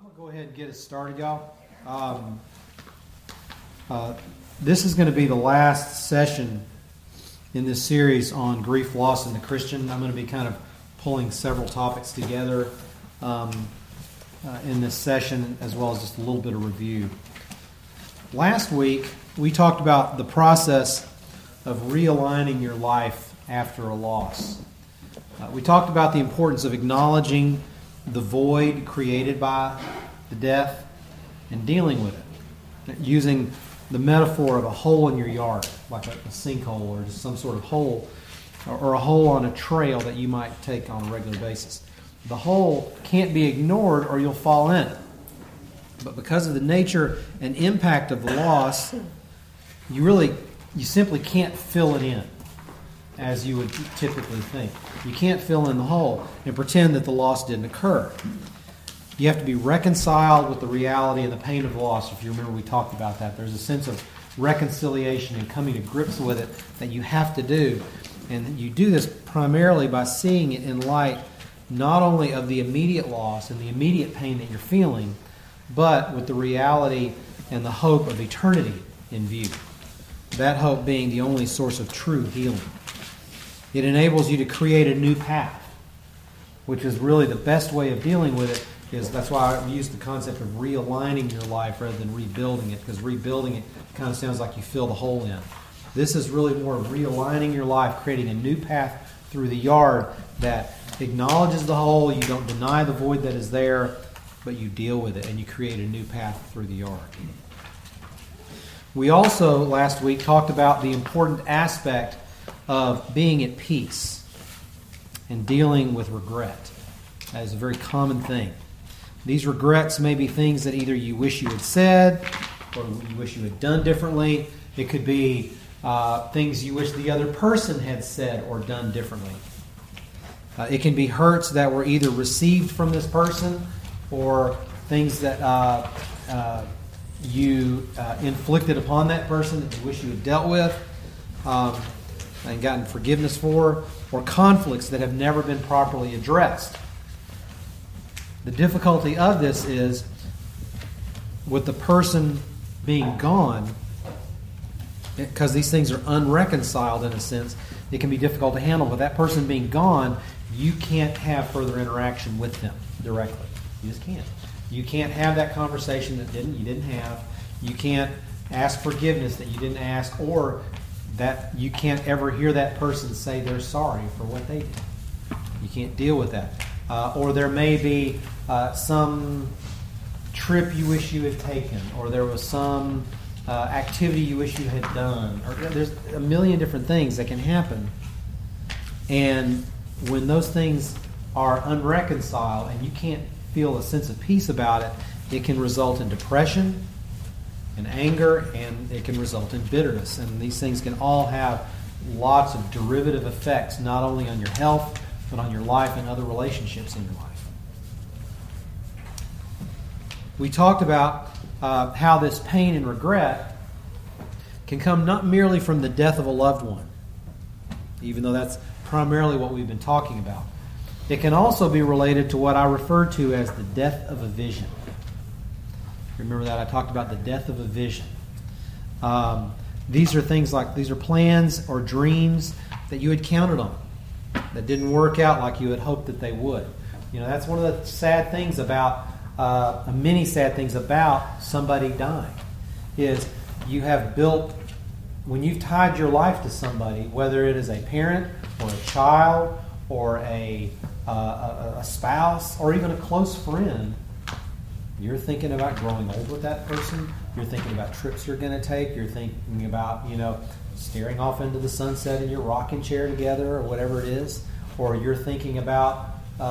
I'm going to go ahead and get us started, y'all. This is going to be the last session in this series on grief, loss, and the Christian. I'm going to be kind of pulling several topics together in this session, as well as just a little bit of review. Last week, we talked about the process of realigning your life after a loss. We talked about the importance of acknowledging the void created by the death and dealing with it, using the metaphor of a hole in your yard, like a sinkhole or just some sort of hole, or a hole on a trail that you might take on a regular basis. The hole can't be ignored or you'll fall in it. But because of the nature and impact of the loss, you simply can't fill it in as you would typically think. You can't fill in the hole and pretend that the loss didn't occur. You have to be reconciled with the reality and the pain of loss. If you remember, we talked about that. There's a sense of reconciliation and coming to grips with it that you have to do. And you do this primarily by seeing it in light not only of the immediate loss and the immediate pain that you're feeling, but with the reality and the hope of eternity in view. That hope being the only source of true healing. It enables you to create a new path, which is really the best way of dealing with it. That's why I use the concept of realigning your life rather than rebuilding it, because rebuilding it kind of sounds like you fill the hole in. This is really more of realigning your life, creating a new path through the yard that acknowledges the hole. You don't deny the void that is there, but you deal with it and you create a new path through the yard. We also, last week, talked about the important aspect of being at peace and dealing with regret. That is a very common thing. These regrets may be things that either you wish you had said or you wish you had done differently. It could be things you wish the other person had said or done differently. It can be hurts that were either received from this person or things that you inflicted upon that person that you wish you had dealt with and gotten forgiveness for, or conflicts that have never been properly addressed. The difficulty of this is, with the person being gone, because these things are unreconciled in a sense, it can be difficult to handle. With that person being gone, you can't have further interaction with them directly. You just can't. You can't have that conversation that you didn't have. You can't ask forgiveness that you didn't ask, or that you can't ever hear that person say they're sorry for what they did. You can't deal with that. Or there may be some trip you wish you had taken, or there was some activity you wish you had done, or there's a million different things that can happen. And when those things are unreconciled and you can't feel a sense of peace about it, it can result in depression and anger, and it can result in bitterness. And these things can all have lots of derivative effects, not only on your health, but on your life and other relationships in your life. We talked about how this pain and regret can come not merely from the death of a loved one, even though that's primarily what we've been talking about. It can also be related to what I refer to as the death of a vision. Remember that? I talked about the death of a vision. These are things like, these are plans or dreams that you had counted on that didn't work out like you had hoped that they would. You know, that's one of the sad things about, many sad things about somebody dying, is you have built, when you've tied your life to somebody, whether it is a parent or a child or a spouse or even a close friend, you're thinking about growing old with that person. You're thinking about trips you're going to take. You're thinking about, staring off into the sunset in your rocking chair together or whatever it is. Or you're thinking about,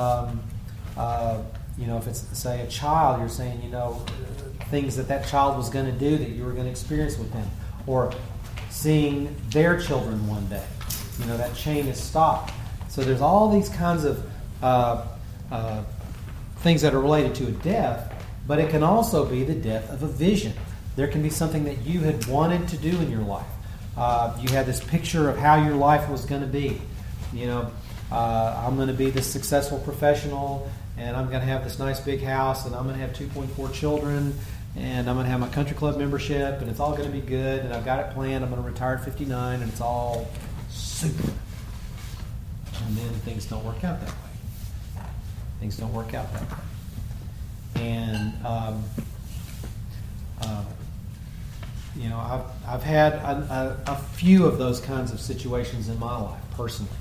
if it's, say, a child, you're saying, things that child was going to do that you were going to experience with them. Or seeing their children one day. That chain is stopped. So there's all these kinds of things that are related to a death, but it can also be the death of a vision. There can be something that you had wanted to do in your life. You had this picture of how your life was going to be. I'm going to be this successful professional, and I'm going to have this nice big house, and I'm going to have 2.4 children, and I'm going to have my country club membership, and it's all going to be good, and I've got it planned. I'm going to retire at 59, and it's all super. And then things don't work out that way. Things don't work out that way. And I've had a few of those kinds of situations in my life personally,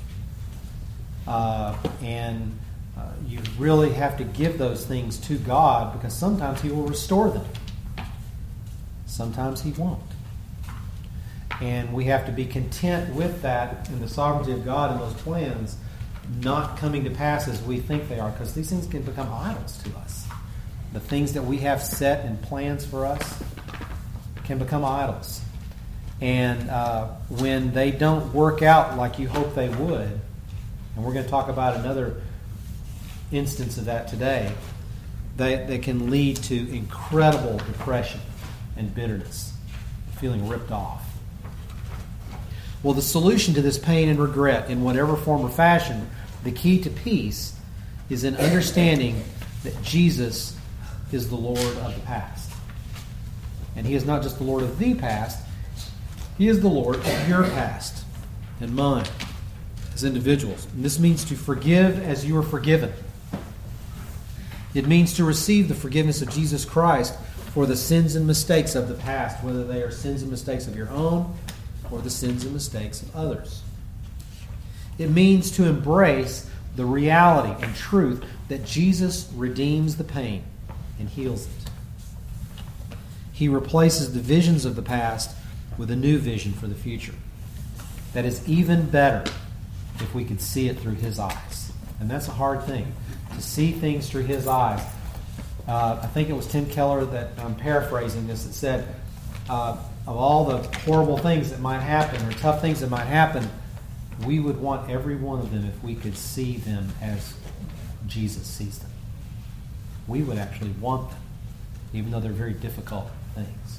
and you really have to give those things to God, because sometimes He will restore them, sometimes He won't, and we have to be content with that in the sovereignty of God and those plans not coming to pass as we think they are, because these things can become idols to us. The things that we have set in plans for us can become idols. And when they don't work out like you hope they would, and we're going to talk about another instance of that today, they can lead to incredible depression and bitterness, feeling ripped off. Well, the solution to this pain and regret, in whatever form or fashion, the key to peace is in understanding that Jesus is the Lord of the past. And He is not just the Lord of the past, He is the Lord of your past and mine as individuals. And this means to forgive as you are forgiven. It means to receive the forgiveness of Jesus Christ for the sins and mistakes of the past, whether they are sins and mistakes of your own or the sins and mistakes of others. It means to embrace the reality and truth that Jesus redeems the pain and heals it. He replaces the visions of the past with a new vision for the future that is even better if we could see it through His eyes. And that's a hard thing, to see things through His eyes. I think it was Tim Keller, that I'm paraphrasing this, that said, of all the horrible things that might happen or tough things that might happen, we would want every one of them if we could see them as Jesus sees them. We would actually want them, even though they're very difficult things.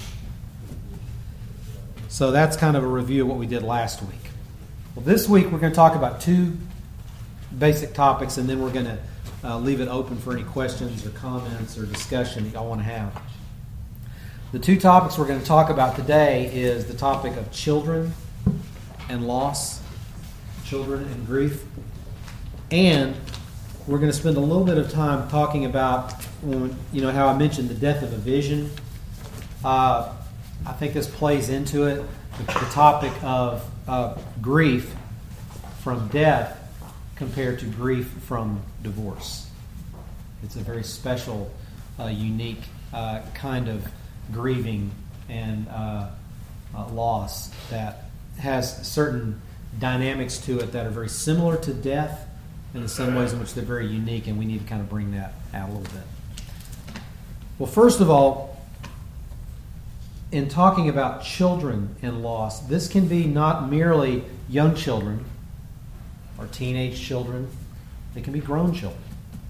So that's kind of a review of what we did last week. Well, this week we're going to talk about two basic topics, and then we're going to leave it open for any questions or comments or discussion that y'all want to have. The two topics we're going to talk about today is the topic of children and loss, children and grief, and we're going to spend a little bit of time talking about, how I mentioned the death of a vision. I think this plays into it, the topic of grief from death compared to grief from divorce. It's a very special, unique kind of grieving and loss that has certain dynamics to it that are very similar to death, and in some ways in which they're very unique, and we need to kind of bring that out a little bit. Well, first of all, in talking about children and loss, this can be not merely young children or teenage children. They can be grown children.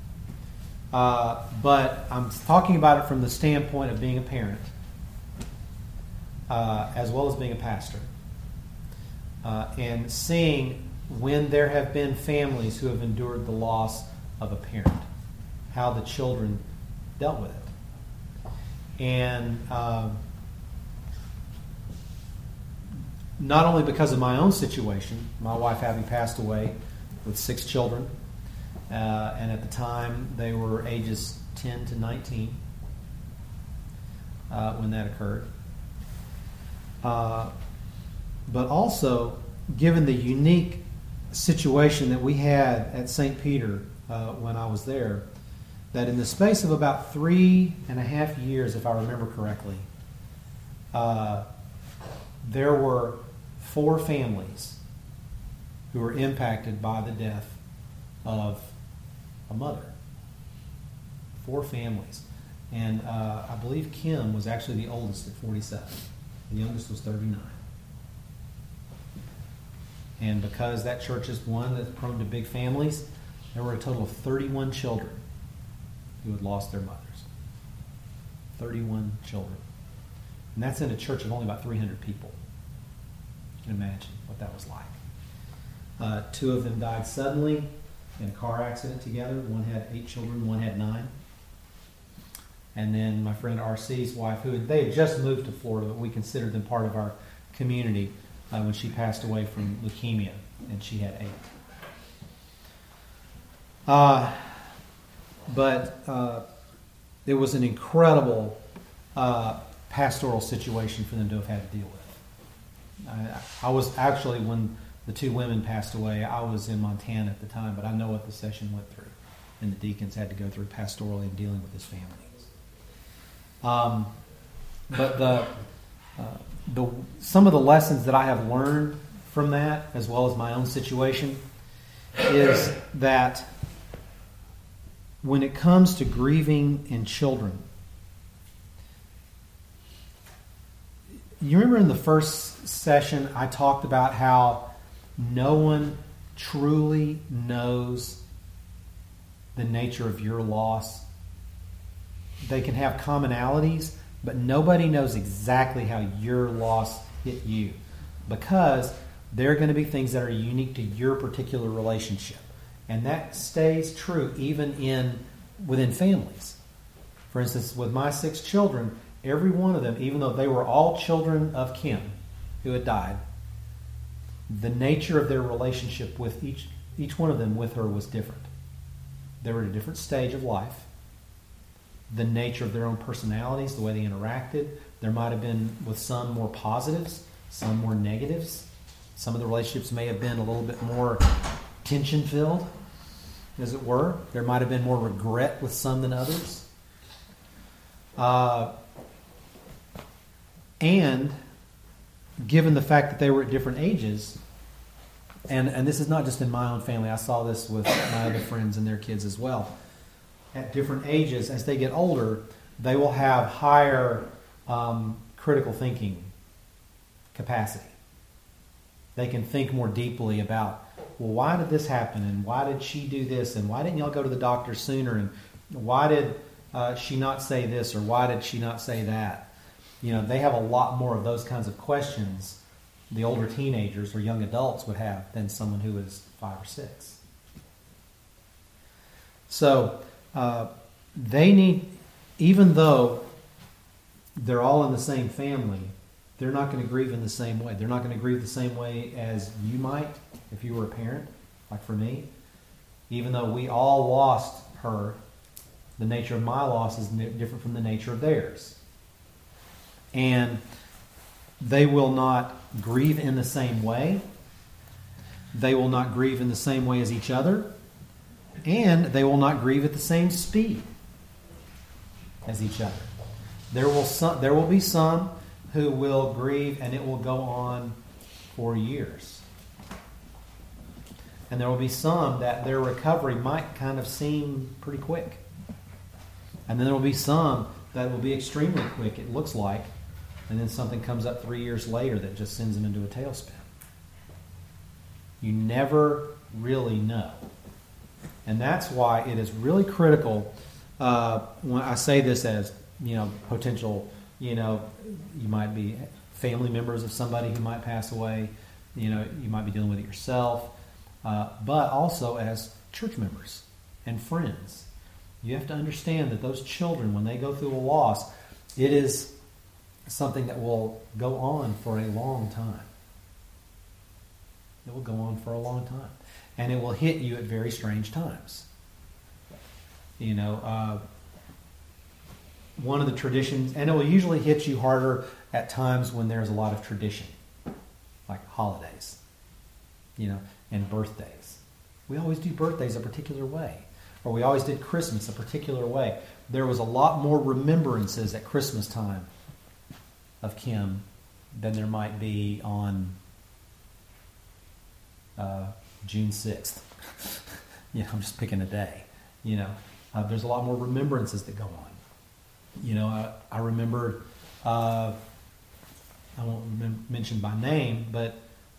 But I'm talking about it from the standpoint of being a parent, as well as being a pastor, and seeing when there have been families who have endured the loss of a parent, how the children dealt with it. And not only because of my own situation, my wife Abby passed away with 6 children, and at the time they were ages 10 to 19 when that occurred. But also, given the unique situation that we had at St. Peter when I was there, that in the space of about 3.5 years, if I remember correctly, there were 4 families who were impacted by the death of a mother. 4 families. And I believe Kim was actually the oldest at 47. The youngest was 39. And because that church is one that's prone to big families, there were a total of 31 children who had lost their mothers. 31 children. And that's in a church of only about 300 people. You can imagine what that was like. 2 of them died suddenly. in a car accident together. One had 8 children, one had 9. And then my friend RC's wife, they had just moved to Florida, but we considered them part of our community when she passed away from leukemia, and she had 8. But it was an incredible pastoral situation for them to have had to deal with. I was actually, when the 2 women passed away, I was in Montana at the time, but I know what the session went through, and the deacons had to go through pastorally in dealing with this family. But some of the lessons that I have learned from that, as well as my own situation, is that when it comes to grieving in children, you remember in the first session I talked about how no one truly knows the nature of your loss. They can have commonalities, but nobody knows exactly how your loss hit you, because there are going to be things that are unique to your particular relationship. And that stays true even within families. For instance, with my 6 children, every one of them, even though they were all children of Kim, who had died, the nature of their relationship with each one of them with her was different. They were at a different stage of life. The nature of their own personalities, the way they interacted. There might have been, with some, more positives, some more negatives. Some of the relationships may have been a little bit more tension-filled, as it were. There might have been more regret with some than others. And given the fact that they were at different ages, and this is not just in my own family, I saw this with my other friends and their kids as well. At different ages, as they get older, they will have higher critical thinking capacity. They can think more deeply about, well, why did this happen? And why did she do this? And why didn't y'all go to the doctor sooner? And why did she not say this? Or why did she not say that? You know, they have a lot more of those kinds of questions the older teenagers or young adults would have than someone who is 5 or 6. So they need, even though they're all in the same family, they're not going to grieve in the same way. They're not going to grieve the same way as you might if you were a parent, like for me. Even though we all lost her, the nature of my loss is different from the nature of theirs. And they will not grieve in the same way. They will not grieve in the same way as each other. And they will not grieve at the same speed as each other. There will be some who will grieve, and it will go on for years. And there will be some that their recovery might kind of seem pretty quick. And then there will be some that will be extremely quick, it looks like, and then something comes up 3 years later that just sends them into a tailspin. You never really know. And that's why it is really critical, when I say this as, potential, you might be family members of somebody who might pass away, you might be dealing with it yourself, but also as church members and friends. You have to understand that those children, when they go through a loss, it is something that will go on for a long time. It will go on for a long time. And it will hit you at very strange times. One of the traditions, and it will usually hit you harder at times when there's a lot of tradition, like holidays, and birthdays. We always do birthdays a particular way, or we always did Christmas a particular way. There was a lot more remembrances at Christmas time of Kim than there might be on June 6th. I'm just picking a day. There's a lot more remembrances that go on. I remember, I won't mention by name, but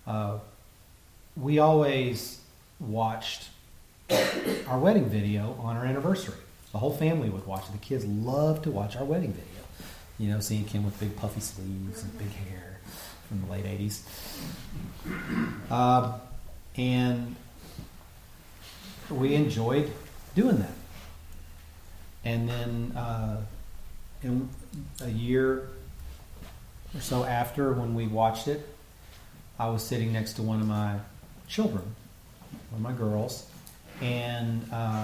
we always watched our wedding video on our anniversary. The whole family would watch it. The kids loved to watch our wedding video. Seeing Kim with big puffy sleeves and big hair from the late 80s. And we enjoyed doing that. And then in a year or so after, when we watched it, I was sitting next to one of my children, one of my girls, and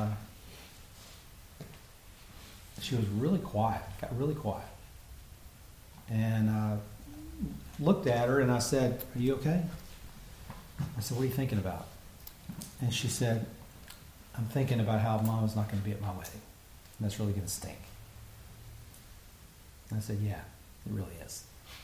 she was really quiet, got really quiet. And I looked at her and I said, "Are you okay?" I said, "What are you thinking about?" And she said, "I'm thinking about how Mama's not going to be at my wedding. And that's really going to stink." And I said, "Yeah, it really is."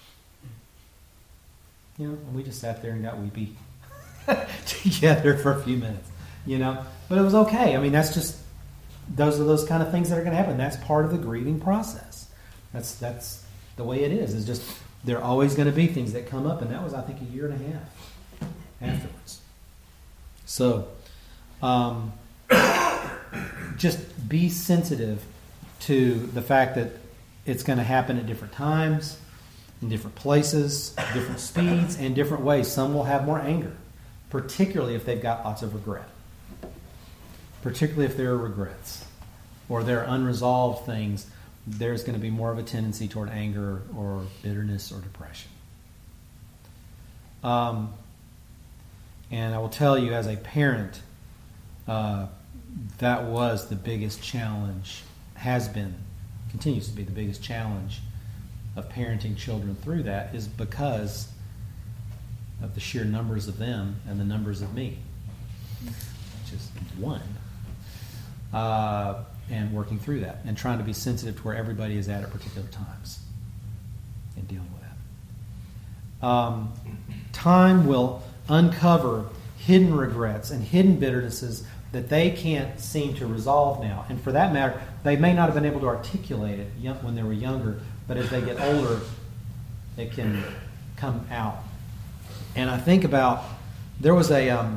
You know, and we just sat there and got weepy together for a few minutes, you know. But it was okay. I mean, those are those kind of things that are going to happen. That's part of the grieving process. That's the way it is. It's just there are always going to be things that come up, and that was, I think, a year and a half afterwards. So, just be sensitive to the fact that it's going to happen at different times, in different places, different speeds, and different ways. Some will have more anger, particularly if they've got lots of regret. Particularly if there are regrets or there are unresolved things, there's going to be more of a tendency toward anger or bitterness or depression. And I will tell you, as a parent, that was the biggest challenge, has been, continues to be the biggest challenge of parenting children through that, is because of the sheer numbers of them and the numbers of me, which is one. And working through that and trying to be sensitive to where everybody is at particular times and dealing with that. Time will uncover hidden regrets and hidden bitternesses that they can't seem to resolve now. And for that matter, they may not have been able to articulate it when they were younger, but as they get older, it can come out. And I think about, there's a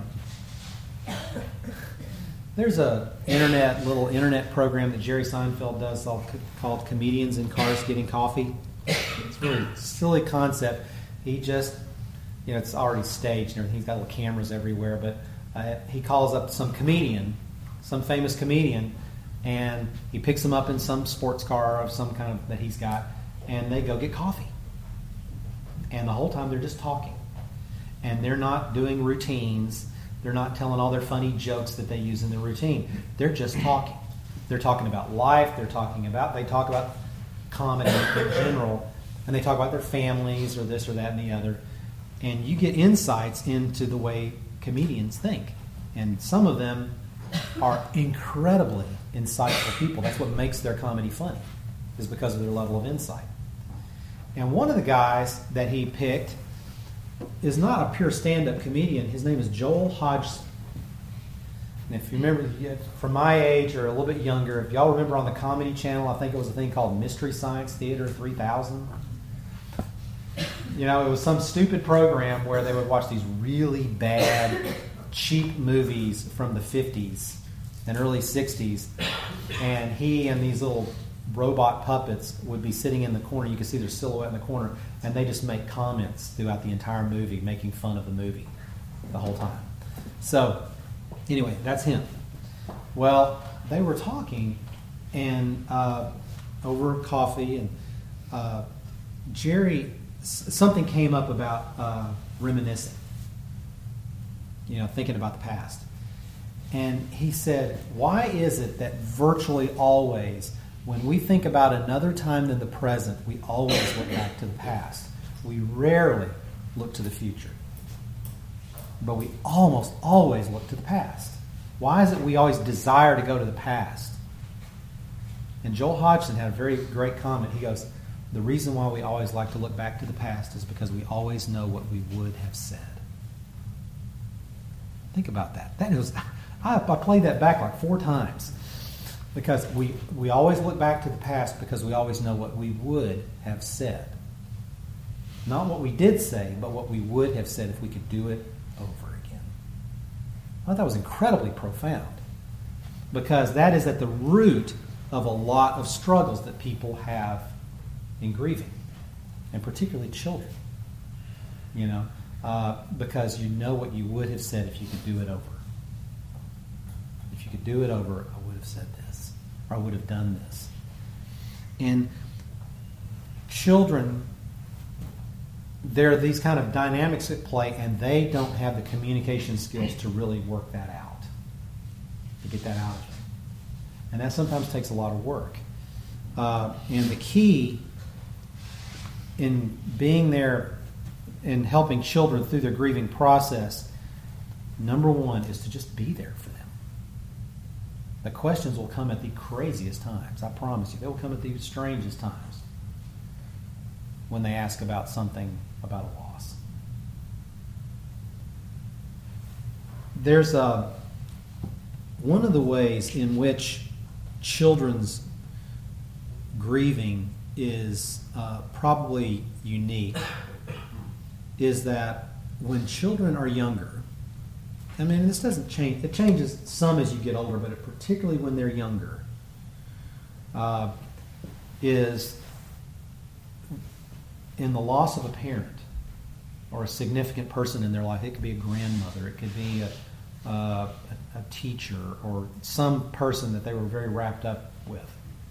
little internet program that Jerry Seinfeld does called Comedians in Cars Getting Coffee. It's a really silly concept. He just, it's already staged and everything. He's got little cameras everywhere, but he calls up some famous comedian, and he picks him up in some sports car of some kind of that he's got, and they go get coffee. And the whole time they're just talking. And they're not doing routines. They're not telling all their funny jokes that they use in the routine. They're just talking. They're talking about life. They talk about comedy in general. And they talk about their families or this or that and the other. And you get insights into the way comedians think. And some of them are incredibly insightful people. That's what makes their comedy funny, is because of their level of insight. And one of the guys that he picked is not a pure stand-up comedian. His name is Joel Hodgson. And if you remember, from my age or a little bit younger, if y'all remember on the Comedy Channel, I think it was a thing called Mystery Science Theater 3000. It was some stupid program where they would watch these really bad, cheap movies from the 50s and early 60s. And he and these little robot puppets would be sitting in the corner. You could see their silhouette in the corner, and they just make comments throughout the entire movie, making fun of the movie the whole time. So, anyway, that's him. Well, they were talking, and over coffee, and Jerry, something came up about reminiscing, thinking about the past. And he said, why is it that virtually always, when we think about another time than the present, we always look back to the past? We rarely look to the future. But we almost always look to the past. Why is it we always desire to go to the past? And Joel Hodgson had a very great comment. He goes, the reason why we always like to look back to the past is because we always know what we would have said. Think about that. I played that back like 4 times. Because we always look back to the past because we always know what we would have said. Not what we did say, but what we would have said if we could do it over again. I thought that was incredibly profound. Because that is at the root of a lot of struggles that people have in grieving. And particularly children. Because you know what you would have said if you could do it over. If could do it over, I would have said this, or I would have done this. And children, there are these kind of dynamics at play, and they don't have the communication skills to really work that out, to get that out of them. And that sometimes takes a lot of work. And the key in being there and helping children through their grieving process, number one, is to just be there for them. The questions will come at the craziest times. I promise you. They will come at the strangest times when they ask about something, about a loss. There's one of the ways in which children's grieving is probably unique is that when children are younger, I mean, this doesn't change. It changes some as you get older, but particularly when they're younger, is in the loss of a parent or a significant person in their life. It could be a grandmother. It could be a teacher or some person that they were very wrapped up with.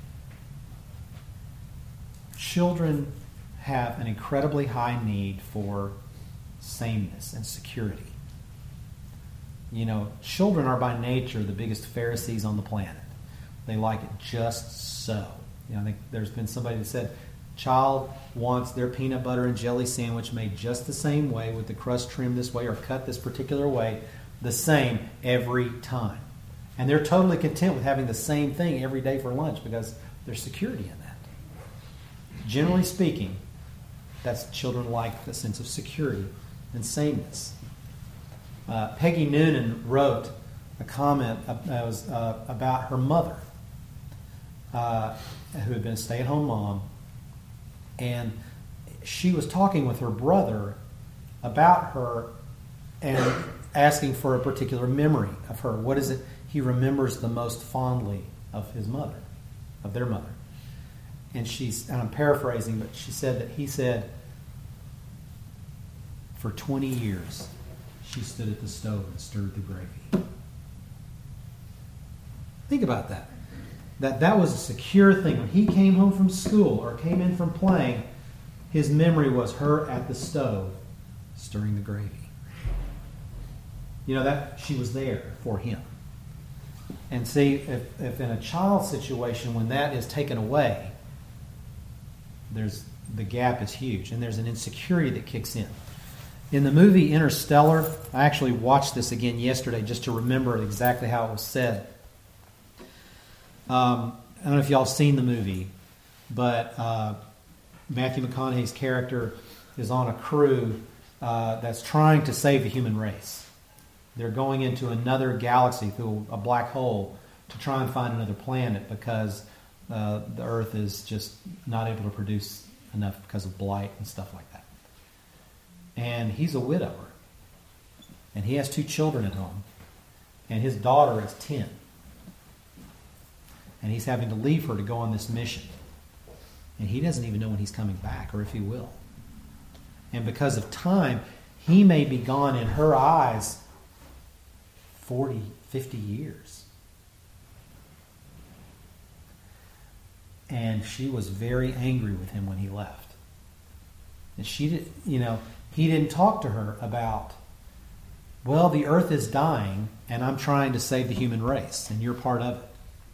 Children have an incredibly high need for sameness and security. You know, children are by nature the biggest Pharisees on the planet. They like it just so. You know, I think there's been somebody that said, child wants their peanut butter and jelly sandwich made just the same way with the crust trimmed this way or cut this particular way, the same every time. And they're totally content with having the same thing every day for lunch because there's security in that. Generally speaking, that's children like the sense of security and sameness. Peggy Noonan wrote a comment about her mother, who had been a stay-at-home mom, and she was talking with her brother about her and asking for a particular memory of her. What is it he remembers the most fondly of his mother, of their mother? And I'm paraphrasing, but she said that he said, for 20 years, she stood at the stove and stirred the gravy. Think about that. That was a secure thing. When he came home from school or came in from playing, his memory was her at the stove stirring the gravy. You know, that she was there for him. And see, if in a child situation, when that is taken away, the gap is huge, and there's an insecurity that kicks in. In the movie Interstellar, I actually watched this again yesterday just to remember exactly how it was said. I don't know if y'all seen the movie, but Matthew McConaughey's character is on a crew that's trying to save the human race. They're going into another galaxy through a black hole to try and find another planet because the Earth is just not able to produce enough because of blight and stuff like that. And he's a widower. And he has 2 children at home. And his daughter is 10. And he's having to leave her to go on this mission. And he doesn't even know when he's coming back or if he will. And because of time, he may be gone in her eyes 40, 50 years. And she was very angry with him when he left. And she did, he didn't talk to her about, well, the earth is dying and I'm trying to save the human race and you're part of it.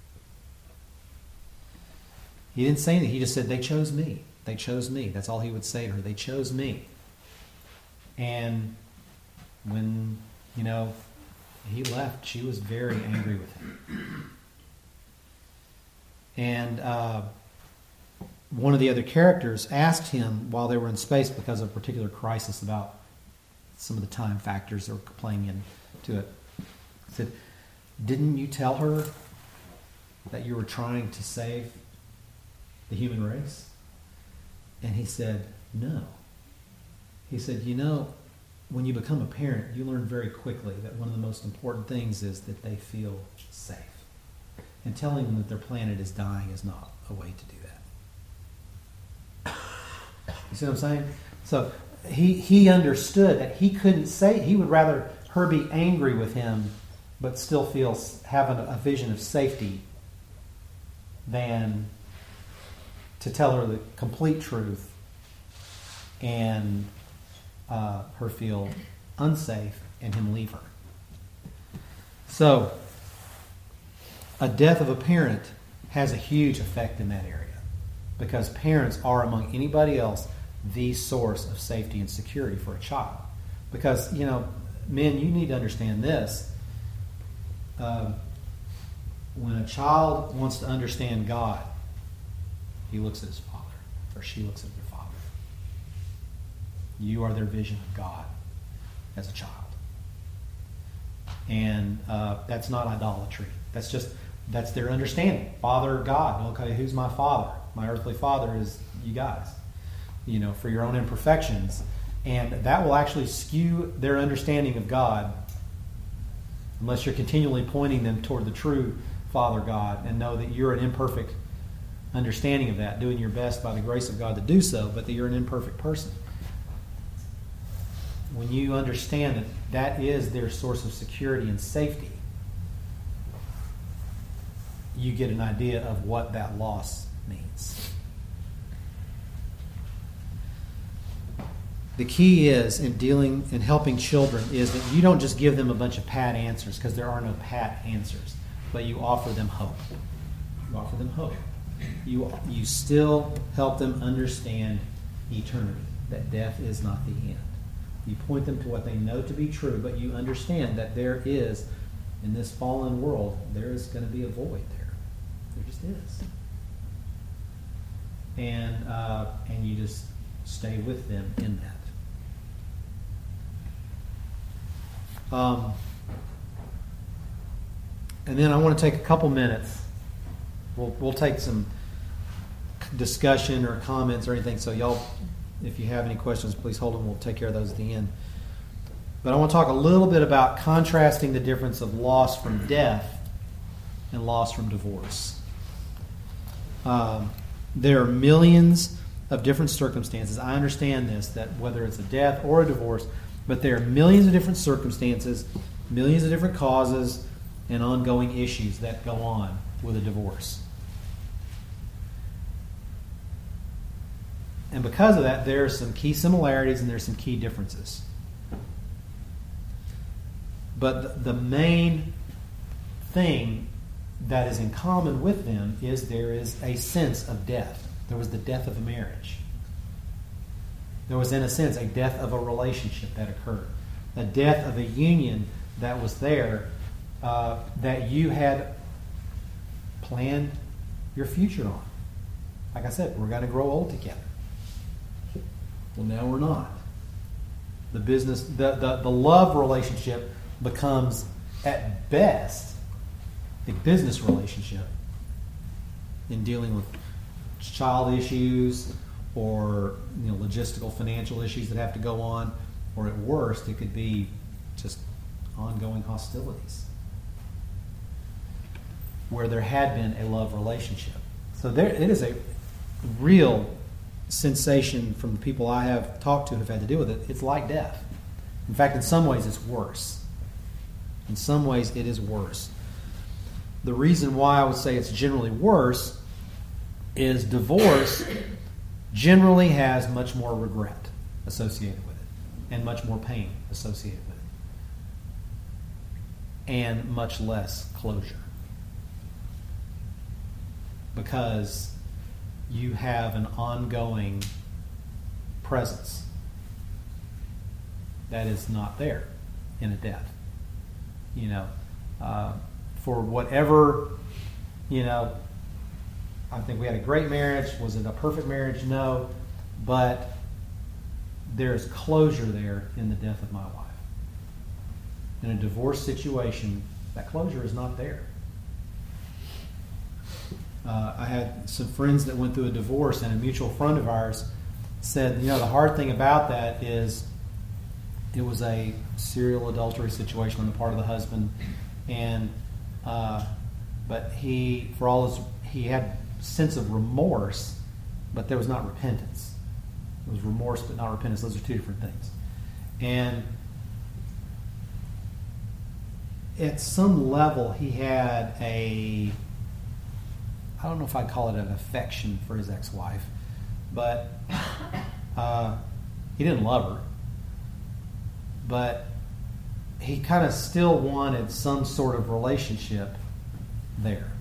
He didn't say anything. He just said, they chose me. They chose me. That's all he would say to her. They chose me. And when, he left, she was very angry with him. And one of the other characters asked him while they were in space because of a particular crisis about some of the time factors that were playing into it. He said, didn't you tell her that you were trying to save the human race? And he said, no. He said, when you become a parent, you learn very quickly that one of the most important things is that they feel safe. And telling them that their planet is dying is not a way to do that. You see what I'm saying? So he understood that he couldn't say, he would rather her be angry with him but still have a vision of safety than to tell her the complete truth and her feel unsafe and him leave her. So, a death of a parent has a huge effect in that area because parents are, among anybody else, the source of safety and security for a child. Because, men, you need to understand this. When a child wants to understand God, he looks at his father, or she looks at their father. You are their vision of God as a child. And that's not idolatry. That's their understanding. Father, God. Okay, who's my father? My earthly father is you guys, for your own imperfections. And that will actually skew their understanding of God unless you're continually pointing them toward the true Father God and know that you're an imperfect understanding of that, doing your best by the grace of God to do so, but that you're an imperfect person. When you understand that that is their source of security and safety, you get an idea of what that loss means. The key is in dealing and helping children is that you don't just give them a bunch of pat answers, because there are no pat answers, but you offer them hope. You offer them hope. You still help them understand eternity, that death is not the end. You point them to what they know to be true, but you understand that there is, in this fallen world, there is going to be a void there. There just is. And you just stay with them in that. And then I want to take a couple minutes. We'll take some discussion or comments or anything. So y'all, if you have any questions, please hold them. We'll take care of those at the end. But I want to talk a little bit about contrasting the difference of loss from death and loss from divorce. There are millions of different circumstances. I understand this, that whether it's a death or a divorce, but there are millions of different circumstances, millions of different causes, and ongoing issues that go on with a divorce. And because of that, there are some key similarities and there are some key differences. But the main thing that is in common with them is there is a sense of death. There was the death of a marriage. There was, in a sense, a death of a relationship that occurred. A death of a union that was there that you had planned your future on. Like I said, we're going to grow old together. Well, now we're not. The business, the love relationship becomes, at best, a business relationship in dealing with child issues or logistical, financial issues that have to go on, or at worst, it could be just ongoing hostilities where there had been a love relationship. So it is a real sensation from the people I have talked to who have had to deal with it. It's like death. In fact, in some ways, it's worse. In some ways, it is worse. The reason why I would say it's generally worse is divorce generally has much more regret associated with it and much more pain associated with it and much less closure, because you have an ongoing presence that is not there in a death. For whatever, I think we had a great marriage. Was it a perfect marriage? No. But there's closure there in the death of my wife. In a divorce situation, that closure is not there. I had some friends that went through a divorce, and a mutual friend of ours said, the hard thing about that is it was a serial adultery situation on the part of the husband, and but he had sense of remorse, but there was not repentance. It was remorse but not repentance. Those are two different things. And at some level, he had I don't know if I'd call it an affection for his ex-wife, but he didn't love her. But he kind of still wanted some sort of relationship there.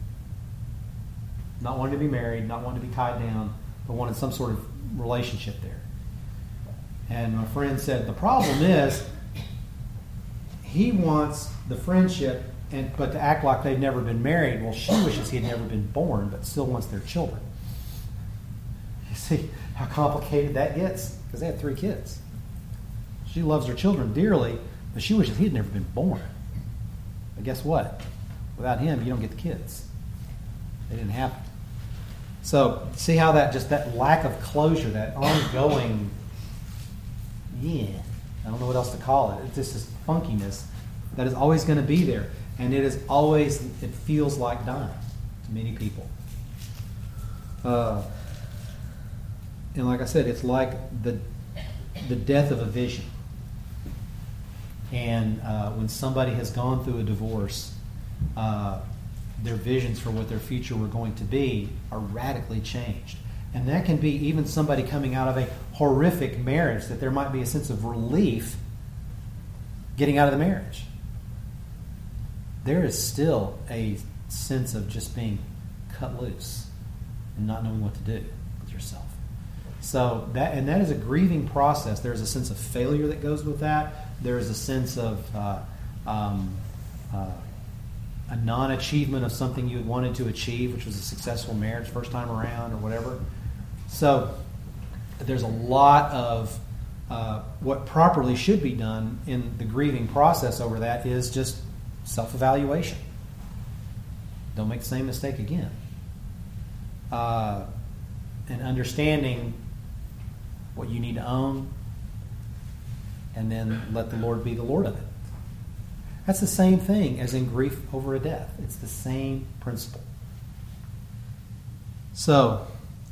Not wanting to be married, not wanting to be tied down, but wanted some sort of relationship there. And my friend said, the problem is, he wants the friendship, but to act like they've never been married. Well, she wishes he had never been born, but still wants their children. You see how complicated that gets? Because they had 3 kids. She loves her children dearly, but she wishes he had never been born. But guess what? Without him, you don't get the kids. They didn't happen. So, see how that lack of closure, that ongoing, I don't know what else to call it. It's just this funkiness that is always going to be there. And it feels like dying to many people. And like I said, it's like the death of a vision. And when somebody has gone through a divorce, their visions for what their future were going to be are radically changed. And that can be even somebody coming out of a horrific marriage, that there might be a sense of relief getting out of the marriage. There is still a sense of just being cut loose and not knowing what to do with yourself. So that is a grieving process. There's a sense of failure that goes with that. There is a sense of a non-achievement of something you had wanted to achieve, which was a successful marriage first time around or whatever. So there's a lot of what properly should be done in the grieving process over that is just self-evaluation. Don't make the same mistake again. And understanding what you need to own, and then let the Lord be the Lord of it. That's the same thing as in grief over a death. It's the same principle. So,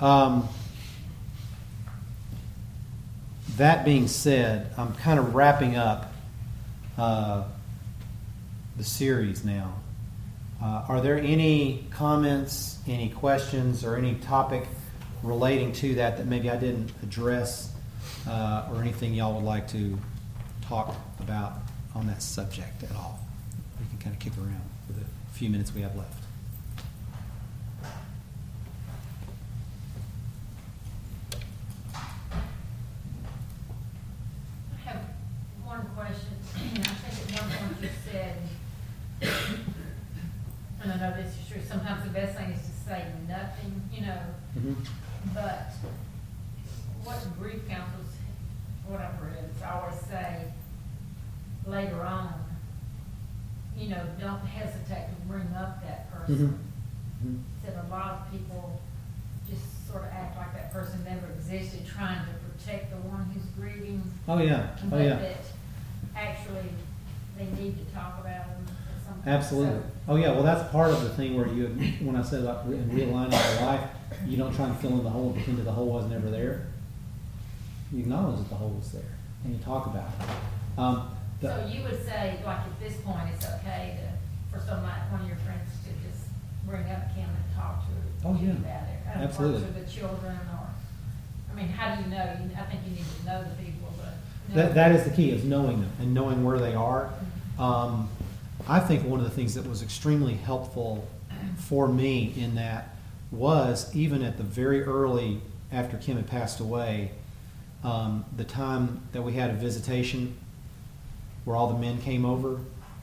that being said, I'm kind of wrapping up the series now. Are there any comments, any questions, or any topic relating to that maybe I didn't address, or anything y'all would like to talk about on that subject at all? We can kind of kick around for the few minutes we have left. I have one question. I think at one point you said, and I know this is true, sometimes the best thing is to say nothing, Mm-hmm. but what grief counsels, what I've read, is I always say later on, don't hesitate to bring up that person. Mm-hmm. That a lot of people just sort of act like that person never existed, trying to protect the one who's grieving. Oh yeah. But Oh yeah. that actually they need to talk about them or something. Absolutely. So, Oh yeah. Well, that's part of the thing where when I said about realigning your life, you don't try and fill in the hole, pretend that the hole was never there. You acknowledge that the hole was there, and you talk about it. so you would say, like at this point, it's okay for one of your friends to just bring up Kim and talk to Oh, you yeah. about it. Absolutely. Or to the children, how do you know? I think you need to know the people, but That is the key, is knowing them and knowing where they are. I think one of the things that was extremely helpful for me in that was, even at the very early, after Kim had passed away, the time that we had a visitation where all the men came over,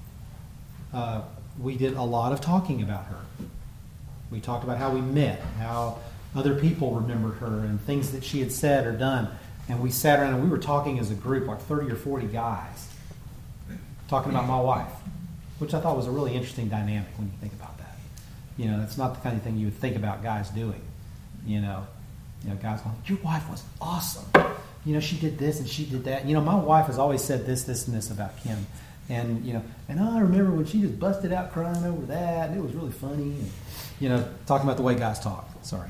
we did a lot of talking about her. We talked about how we met, how other people remembered her, and things that she had said or done. And we sat around and we were talking as a group, like 30 or 40 guys, talking about my wife, which I thought was a really interesting dynamic when you think about that. That's not the kind of thing you would think about guys doing. Guys going, your wife was awesome. She did this and she did that. My wife has always said this, and this about Kim. And, and I remember when she just busted out crying over that, and it was really funny. And, talking about the way guys talk. Sorry.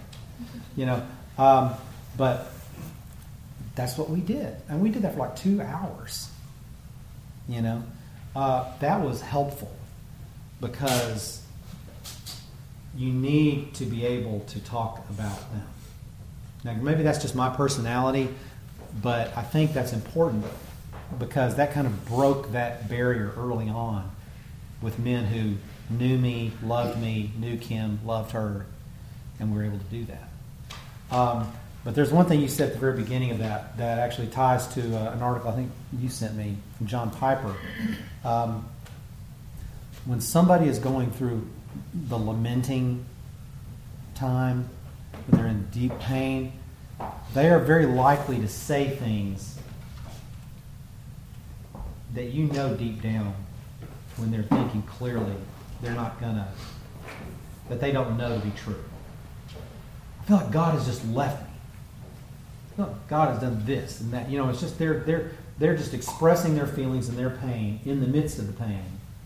But that's what we did. And we did that for like 2 hours. that was helpful because you need to be able to talk about them. Now, maybe that's just my personality, but I think that's important because that kind of broke that barrier early on with men who knew me, knew Kim, loved her, and we were able to do that. But there's one thing you said at the very beginning of that actually ties to an article I think you sent me from John Piper. When somebody is going through the lamenting time, when they're in deep pain, they are very likely to say things that you know deep down when they're thinking clearly that they don't know to be true. I feel like God has just left me. I feel like God has done this and that. It's just they're just expressing their feelings and their pain in the midst of the pain.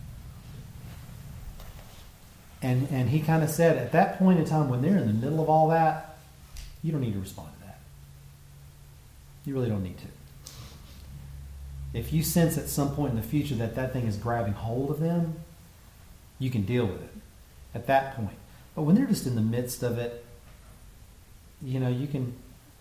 And he kind of said, at that point in time, when they're in the middle of all that, you don't need to respond to that. You really don't need to. If you sense at some point in the future that thing is grabbing hold of them, you can deal with it at that point. But when they're just in the midst of it, you can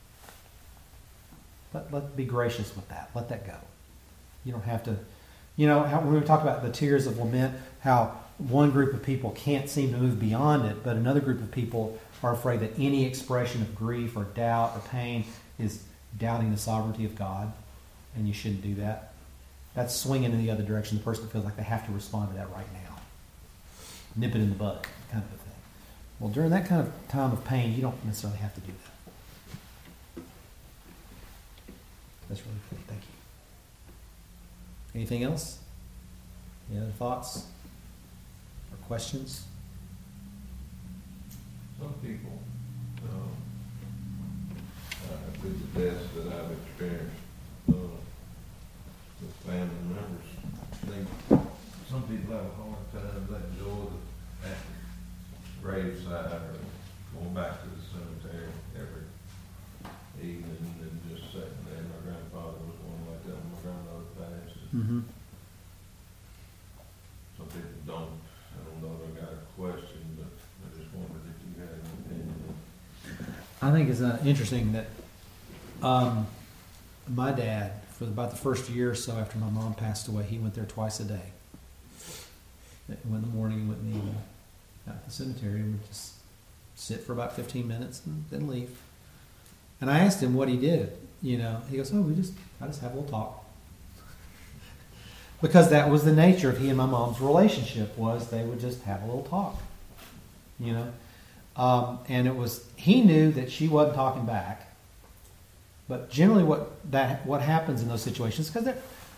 let be gracious with that. Let that go. You don't have to. When we talk about the tears of lament, how one group of people can't seem to move beyond it, but another group of people are afraid that any expression of grief or doubt or pain is doubting the sovereignty of God, and you shouldn't do that. That's swinging in the other direction. The person feels like they have to respond to that right now. Nip it in the bud, kind of a thing. Well, during that kind of time of pain, you don't necessarily have to do that. That's really good. Thank you. Anything else? Any other thoughts or questions? Some people, with the deaths that I've experienced with family members, some people have a hard time letting go of the graveside or going back to the cemetery every evening and just sitting there. My grandfather was one like that when my grandmother passed. Mm-hmm. Some people don't. I don't know if I got a question, but I just wondered if you had an opinion. I think it's interesting that my dad, for about the first year or so after my mom passed away, he went there twice a day. He went in the morning and went in the evening out at the cemetery and would just sit for about 15 minutes and then leave. And I asked him what he did. He goes, I just have a little talk. Because that was the nature of he and my mom's relationship, was they would just have a little talk. And he knew that she wasn't talking back. But generally what happens in those situations, because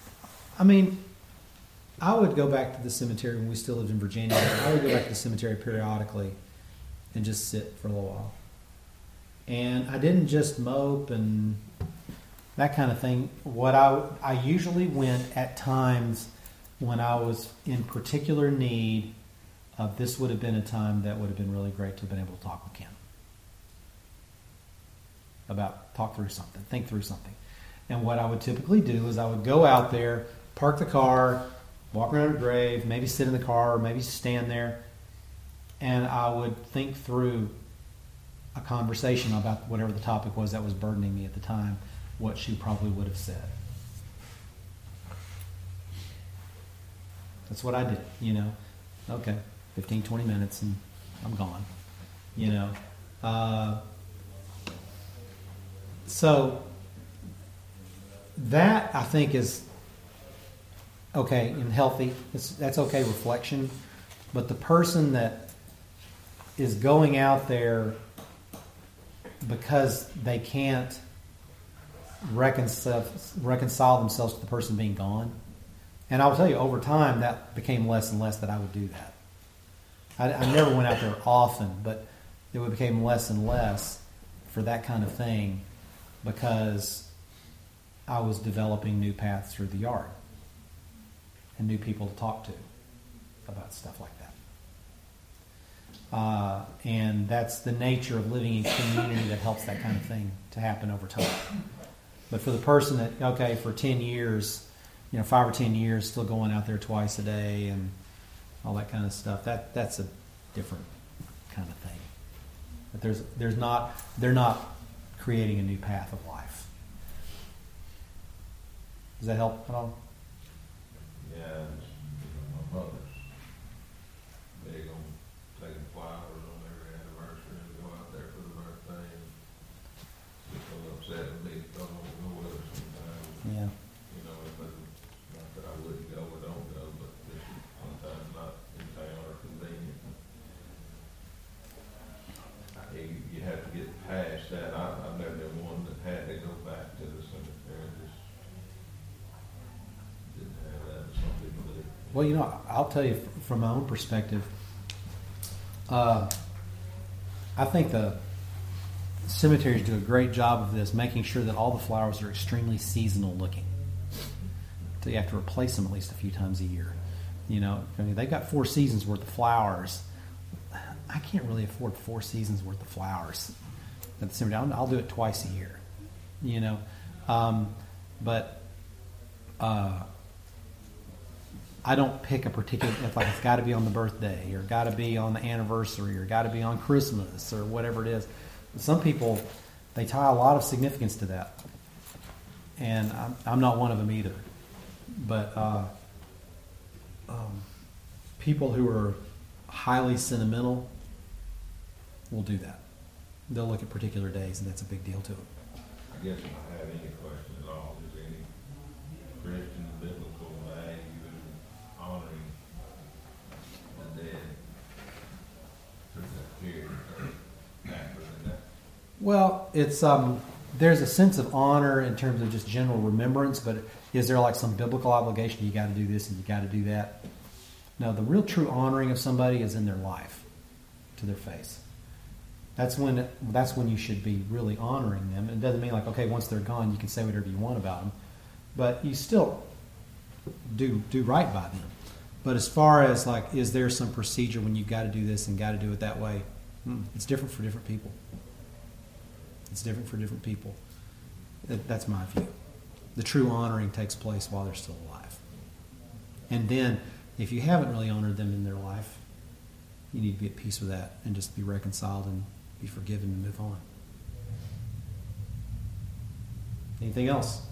I would go back to the cemetery when we still lived in Virginia. I would go back to the cemetery periodically and just sit for a little while. And I didn't just mope and that kind of thing. I usually went at times when I was in particular need of, this would have been a time that would have been really great to have been able to talk with Kim. Talk through something, think through something. And what I would typically do is I would go out there, park the car, walk around a grave, maybe sit in the car, or maybe stand there, and I would think through a conversation about whatever the topic was that was burdening me at the time, what she probably would have said. That's what I did, Okay, 15, 20 minutes and I'm gone, So that, I think, is okay and healthy. That's okay reflection. But the person that is going out there because they can't reconcile themselves to the person being gone, and I will tell you, over time, that became less and less that I would do that. I never went out there often, but it became less and less for that kind of thing, because I was developing new paths through the yard and new people to talk to about stuff like that. And that's the nature of living in community that helps that kind of thing to happen over time. But for the person that, for 10 years, 5 or 10 years, still going out there twice a day and all that kind of stuff. That's a different kind of thing. But they're not creating a new path of life. Does that help at all? Yeah, my mother's big on taking flowers on every anniversary and go out there for the birthday. And she's so upset with me, don't want to go with her sometimes. Yeah. Not that I wouldn't go or don't go, but just sometimes not in town or convenient. You have to get past that. I've never been one that had to go back to the cemetery. Just didn't have that. Some people did. Well, I'll tell you from my own perspective, I think the cemeteries do a great job of this, making sure that all the flowers are extremely seasonal looking. So you have to replace them at least a few times a year. They've got 4 seasons worth of flowers. I can't really afford 4 seasons worth of flowers at the cemetery. I'll do it twice a year, but I don't pick a particular, it's got to be on the birthday or got to be on the anniversary or got to be on Christmas or whatever it is. Some people, they tie a lot of significance to that, and I'm not one of them either. But people who are highly sentimental will do that. They'll look at particular days, and that's a big deal to them. I guess if I have any question at all, is there any Christian biblical value in honoring the dead through that period or after that? Well, it's there's a sense of honor in terms of just general remembrance, but is there like some biblical obligation? You got to do this and you got to do that. No, the real true honoring of somebody is in their life, to their face. That's when you should be really honoring them. It doesn't mean like, okay, once they're gone, you can say whatever you want about them, but you still do right by them. But as far as like, is there some procedure when you got to do this and got to do it that way? It's different for different people. It's different for different people. That's my view. The true honoring takes place while they're still alive. And then, if you haven't really honored them in their life, you need to be at peace with that and just be reconciled and be forgiven and move on. Anything else?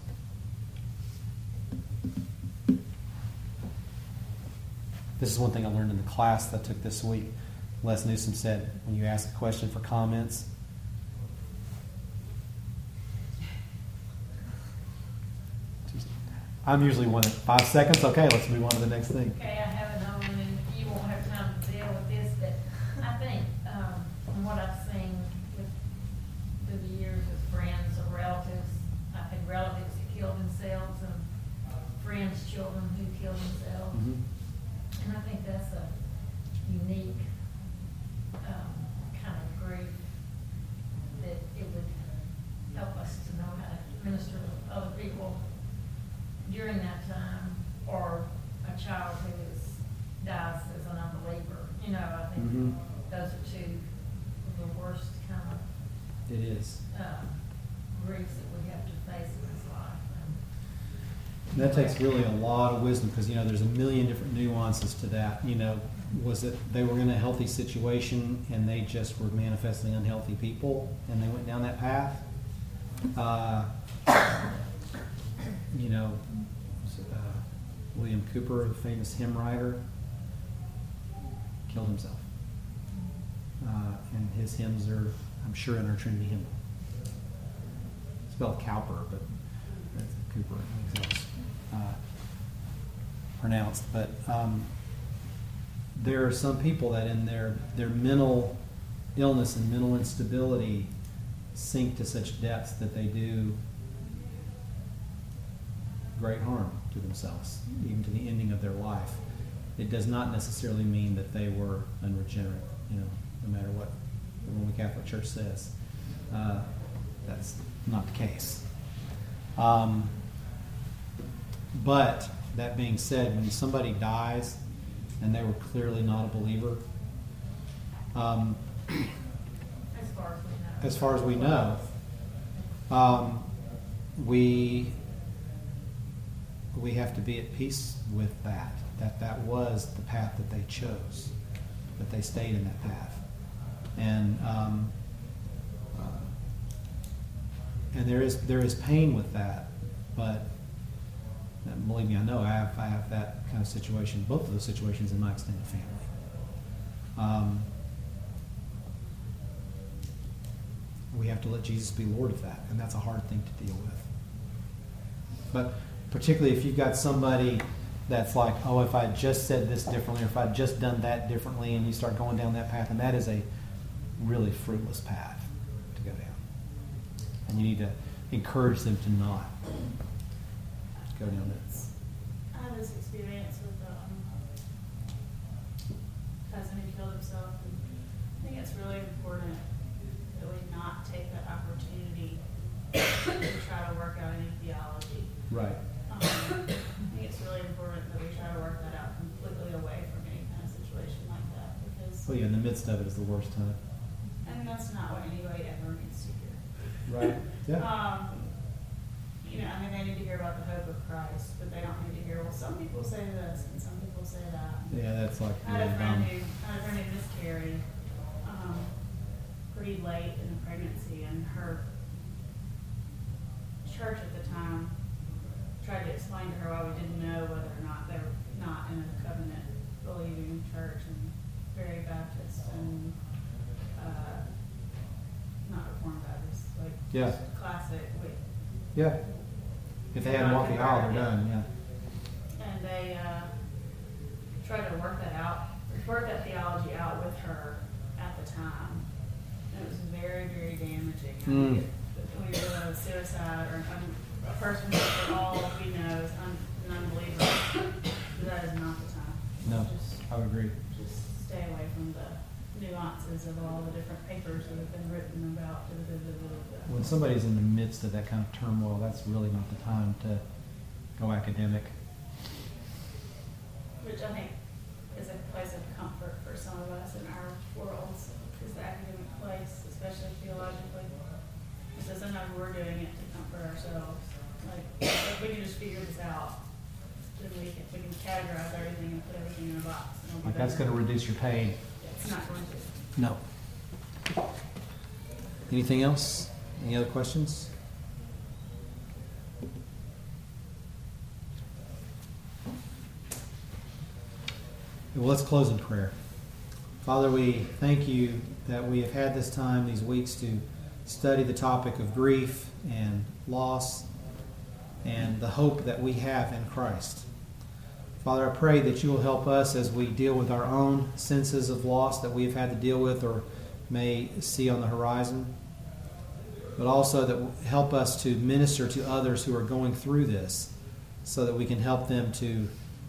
This is one thing I learned in the class that I took this week. Les Newsom said, when you ask a question for comments, I'm usually one at 5 seconds. Okay, let's move on to the next thing. Okay, I have it on, and you won't have time to deal with this, but I think from what I've seen through the years with friends or relatives, I've had relatives that kill themselves and friends' children who kill themselves. Mm-hmm. And I think that's a unique kind of grief that it would help us to know how to minister to other people during that time, or a child who dies as an unbeliever. I think those are two of the worst kind of It is. griefs that we have to face in this life. And that takes really a lot of wisdom because, there's a million different nuances to that. Was it they were in a healthy situation and they just were manifestly unhealthy people and they went down that path? William Cooper, the famous hymn writer, killed himself. And his hymns are, I'm sure, in our Trinity hymn. Spelled Cowper, but that's Cooper. I think it's pronounced. But there are some people that in their mental illness and mental instability sink to such depths that they do great harm to themselves, even to the ending of their life. It does not necessarily mean that they were unregenerate, no matter what the Roman Catholic Church says. That's not the case. But that being said, when somebody dies and they were clearly not a believer, as far as we know, we we have to be at peace with that. That was the path that they chose, that they stayed in that path. And there is pain with that, but believe me, I know I have that kind of situation, both of those situations in my extended family. We have to let Jesus be Lord of that, and that's a hard thing to deal with. But particularly if you've got somebody that's like, oh, if I just said this differently, or if I just done that differently, and you start going down that path, and that is a really fruitless path to go down. And you need to encourage them to not go down that. I had this experience with a cousin who killed himself, and I think it's really important that we not take that opportunity to try to work out any theology. Right. I think it's really important that we try to work that out completely away from any kind of situation like that, because Well, yeah, in the midst of it is the worst time. and that's not what anybody ever needs to hear. Right. Yeah. I mean, they need to hear about the hope of Christ, but they don't need to hear, well, some people say this and some people say that. Yeah, that's like I had really a friend dumb. who miscarried pretty late in the pregnancy, and her church at the time tried to explain to her why we didn't know whether or not they were not in a covenant believing church, and very Baptist and not Reformed Baptist, like Yeah. just classic. Yeah. If they hadn't walked the aisle, they're done. Yeah. And they tried to work that theology out with her at the time. And it was very, very damaging. I think when you're dealing with suicide or a person who for all we know is an unbeliever, that is not the time. No, Just I would agree. stay away from the nuances of all the different papers that have been written about. When somebody's in the midst of that kind of turmoil, that's really not the time to go academic. Which I think is a place of comfort for some of us in our worlds, is the academic place, especially theologically. So sometimes we're doing it to comfort ourselves. Like, if we can just figure this out, then we can categorize everything and put everything in a box. And it'll be Like that's going to better. reduce your pain. It's not going to. No. Anything else? Any other questions? Well, let's close in prayer. Father, we thank you that we have had this time, these weeks, to study the topic of grief and loss and the hope that we have in Christ. Father, I pray that you will help us as we deal with our own senses of loss that we have had to deal with or may see on the horizon, but also that will help us to minister to others who are going through this so that we can help them to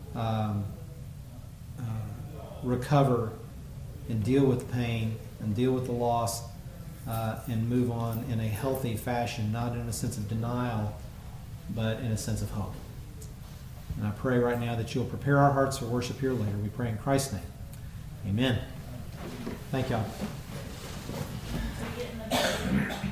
recover and deal with the pain and deal with the loss and move on in a healthy fashion, not in a sense of denial, but in a sense of hope. And I pray right now that you'll prepare our hearts for worship here later. We pray in Christ's name. Amen. Thank y'all. So get in the